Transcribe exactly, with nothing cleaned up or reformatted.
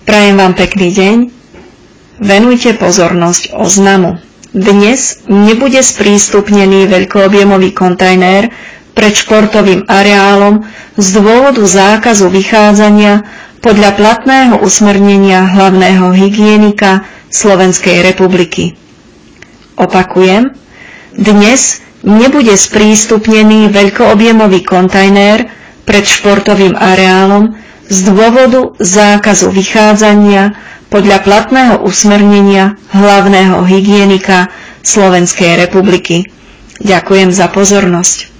Prajem vám pekný deň. Venujte pozornosť oznamu. Dnes nebude sprístupnený veľkoobjemový kontajner pred športovým areálom z dôvodu zákazu vychádzania podľa platného usmernenia hlavného hygienika Slovenskej republiky. Opakujem, dnes nebude sprístupnený veľkoobjemový kontajner pred športovým areálom z dôvodu zákazu vychádzania podľa platného usmernenia hlavného hygienika Slovenskej republiky. Ďakujem za pozornosť.